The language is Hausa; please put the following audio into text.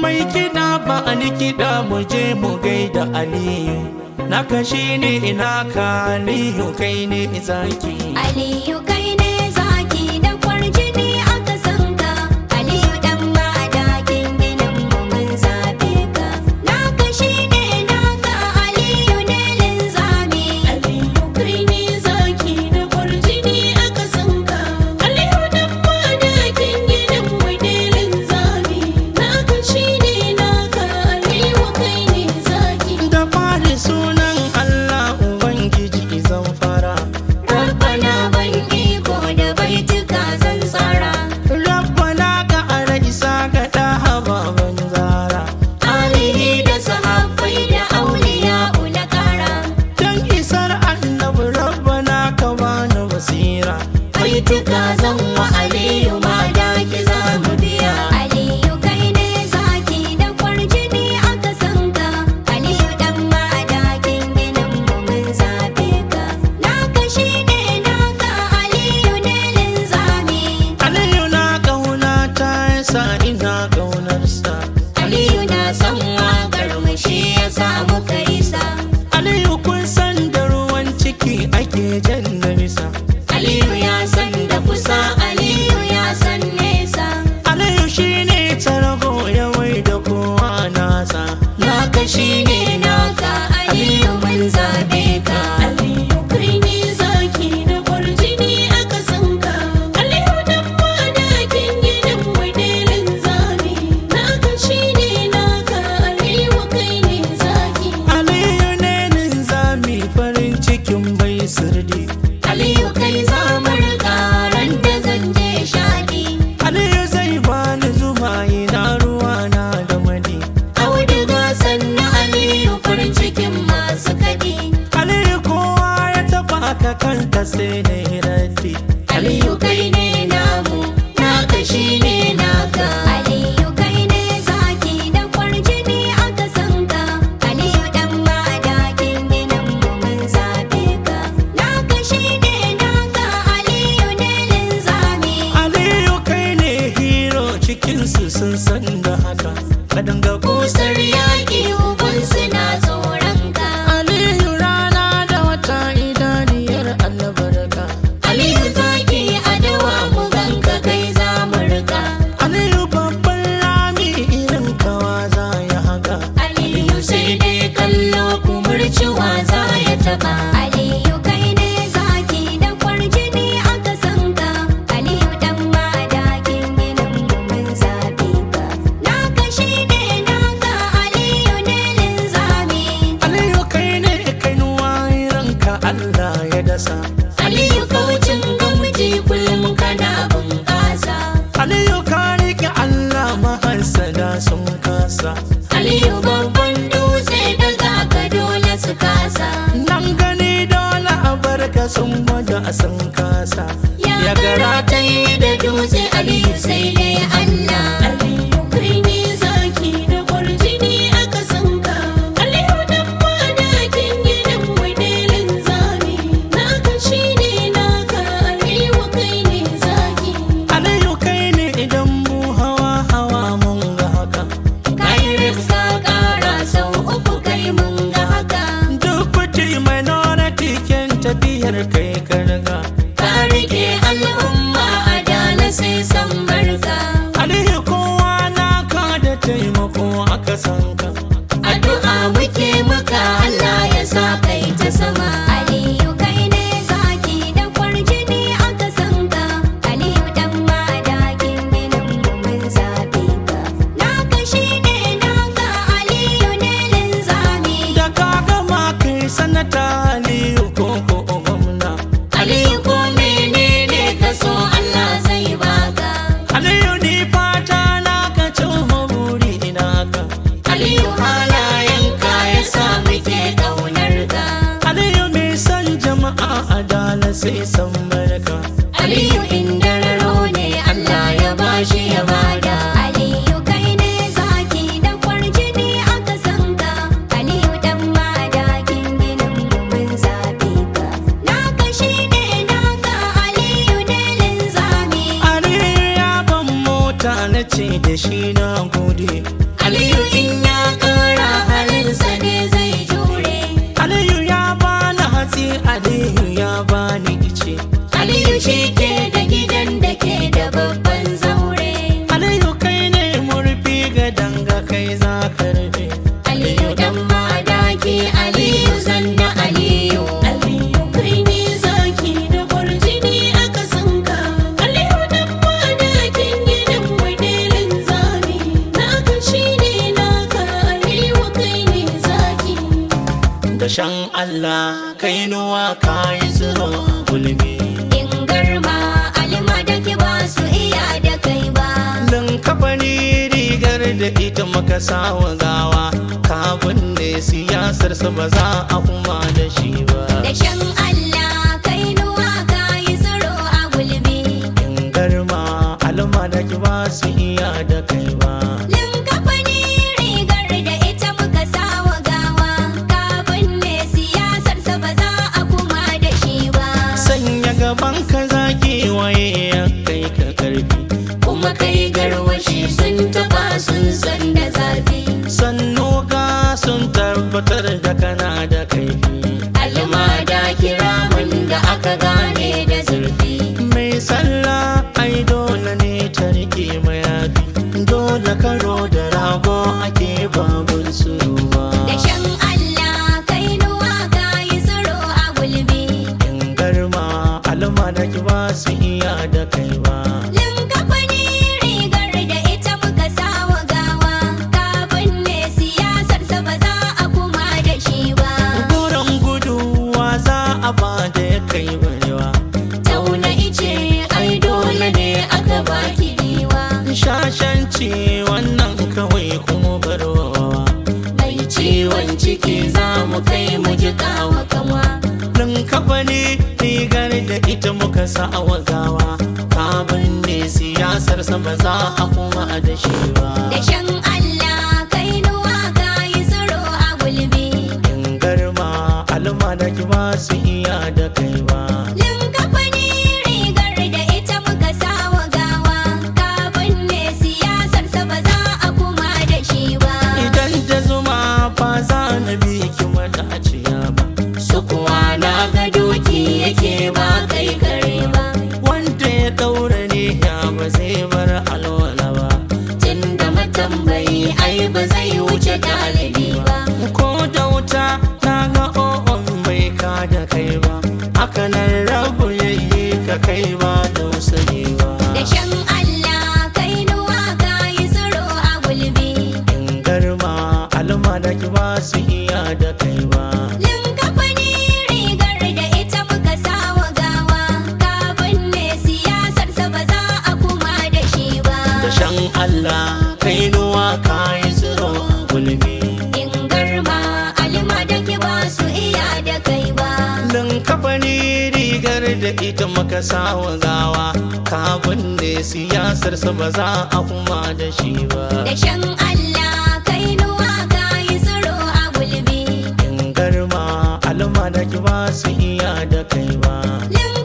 mai kiɗa ba ni kiɗa mu je mu gaida Aliyu. Naka shine ina ka Aliyu kai ne zaki. Aliyu kai ne zaki da kwarjini aka san ka. Aliyu dan madakin ginin mu mun zabe ka. Naka shine naka Aliyu ne linzami. Aliyu kai ne zaki da kwarjini aka san ka. Aliyu dan madakin ginin mu ne linzami. Naka shine naka Aliyu kai ne zaki. Da fari sunan Allah Ubangiji zan fara. Rabbana ban iko da baituka zan tsara. Rabbana ka ara isa ga ɗaha baban zara. Alihi da sahabbai da auliya na kara. Dan isar annabi Rabbana ka bani basira. Baituka zan wa Aliyu madaki za mu biya. Aliyu kai ne zaki da kwarjini aka san ka. Aliyu dan madakin ginin mu mun zabe ka. Naka shine naka Aliyu ne linzami. Aliyu na ƙauna ta yasa ina ƙaunarsa. Aliyu na son waƙar mu shi yasa muka isa. Aliyu kun san da ruwan ciki ake jan na bisa. Aliyu ya san da kusa, Aliyu ya san nesa. Aliyu shine tarago ya wai da kowa nasa. Naka shine naka Aliyu mun zabe ka. Aliyu kai ne zaki da kwarjini aka san ka. Aliyu dan madakin ginin mu ne linzami. Naka shine naka Aliyu kai ne zaki. Aliyu ne linzami farin cikin bai sirdi. Aliyu kai za mu riƙa ran da zan je shaɗi. Aliyu zai bani zuma ina ruwa na da madi. Auduga sannan Aliyu farin cikin masu kaɗi. Aliyu kowa ya taɓa ka kanta sai na yi raddi. Aliyu kai ne namu, naka shine naka. Aliyu kai ne zaki da kwarjini aka san ka. Aliyu dan madakin ginin mu mun zabe ka. Naka shine naka Aliyu ne linzami. Aliyu kai ne hero cikinsu sun san da haka. Kadanga Kusar yaƙi uban suna tsoron ka. Aliyu rana da wata idaniyar albarka. Aliyu zaki adawa mu ganka kai za mu riƙa. Aliyu babban rami irin kawa za ya haka. Aliyu sai dai kallo kumurciwa za ya taɓa. Aliyu kai ne zaki da kwarjini aka san ka. Aliyu dan madakin ginin mu mun zabe ka. Naka shine naka Aliyu ne linzami. Aliyu kai ne kainuwa ranka Allah ya dasa. Aliyu kaucin gamji kullum kana bunƙasa. Aliyu ka riƙe Allah mahassada sun kasa. Aliyu babban dutse da zaka dole su kasa. Nan gani dole a barka sun gwada sun kasa. Ya gara ta yi da dutse Aliyu sai dai Allah. Aliyu kai ne zaki da kwarjini aka san ka. Aliyu dan madakin ginin mu ne linzami. Naka shine naka Aliyu kai ne zaki. Aliyu kai ne idan mu hawa mun ga haka. Kai rifka ƙara sau uku kai mun ga haka. Duk kuti minority ken tafiyar kai karga. Ka rike al'umma adala sai san barka. Aliyu kowa naka da taimako aka san ka. Addu'a muke maka Allah ya sa kai ta sama. Aliyu kai ne zaki da kwarjini aka san ka. Aliyu dan madakin ginin mu mun zabe ka. Naka shine naka Aliyu ne linzami. Da ka gama kai sanata Aliyu ko gwamna. Aliyu ko menene ka so Allah zai baka. Aliyu ni fata na ka cimma buri naka. Aliyu halayenka ya sa muke ƙaunar ka. Aliyu mai san jama'a adala sai san barka. Aliyu indararo ne Allah ya bashi ya bada. Aliyu kai ne zaki da kwarjini aka san ka. Aliyu dan madakin ginin mu mun zabe ka. Naka shine naka Aliyu ne linzami. Aliyu ya ban mota na ce da shi na gode. Aliyu in ya kara halinsa ne zai jure. Aliyu ya bani hatsi, Aliyu ya bani ice. Aliyu shi ke da gidan da ke da babban zaure. Aliyu kai ne murfi ga danga kai za ka rufe. Aliyu dan madaki, Aliyu zanna Aliyu. Aliyu kai ne zaki da kwarjini aka sanka. Aliyu dan madakin gidan wadelin zami. Naka shi ne naka, Aliyu kai ne zaki. Da shan Allah kai nuwa kayi tsiro a gulbi. In garma alima da ki ba su iya da kai ba. Dan kafani rigar da ita maka sawa gawa, ka binne siyasarsa ba za a kuma da shi ba. Da shan Allah kai nuwa ka yi tsiro a gulbi. In garma alma da ki ba su iya da kai ba. Linkafani rigar da ita muka sawa gawa, kafin ne siyasarsa ba za a kuma da shi ba. Sanya gaban ka zaki waye ya kai ka karfi. Kuma kai garwashi sun taba sun san da zafi. Sannu ga sun tabbatar da kana da kaifi. Alma da kira mun da aka gane da zurfi. Mai sallah ai dole ne ta rike mayafi. Dole karo da rago ake babun suruwa. Da shan Allah kai nuwa ka yi tsiro a gulbi. In garma alma da ki ba su iya da kai ba. Linkafani rigar da ita muka sawa gawa, kafin ne siyasarsa ba za a kuma da shi ba. Gurin guduwa za a ba da ya kai barewa. Tauna ice ai dole ne aka baki diwa. Shashanci wannan kawai kuma barwa. Mai ciwon ciki za mu kai mu ji kawa kanwa. Dan kafa ne rigar da ita muka sa wa gawa, kabin ne siyasarsa ba za a kuma da shi ba. Da shan Allah kai nuwa ka yi tsiro a gulbi. In garma alma da ki ba su iya da kai ba. Linkafani rigar da ita muka sawa gawa, kafin ne siyasarsa ba za a kuma da shi ba. Idan ta zuma ba za na bi ki madaciya ba. Su kuwa na ga doki yake ba kai kare ba. Wanda ya daura ne ya ba zai bar alwala ba. Tunda matambayi ai ba zai wuce galibi ba. Ko da wuta na ga o'on bai ka da kai ba. Haka nan rabu yayi ka kai ba da usani ba. Da shan Allah kai nuwa ka yi tsiro a gulbi. In garma alma da ki ba su iya da kai ba. Linkafani rigar da ita muka sawa gawa, kafin ne siyasarsa ba za a kuma da shi ba. Da shan Allah kai nuwa kayi tsiro a gulbi. In garma alima da ki ba su iya da kai ba. Dan kafani rigar da ita maka sawa gawa, kabin ne siyasarsa ba za a kuma da shi ba. Da shan Allah kai nuwa ka yi tsiro a gulbi. In garma alma da ki ba su iya da kai ba. Lin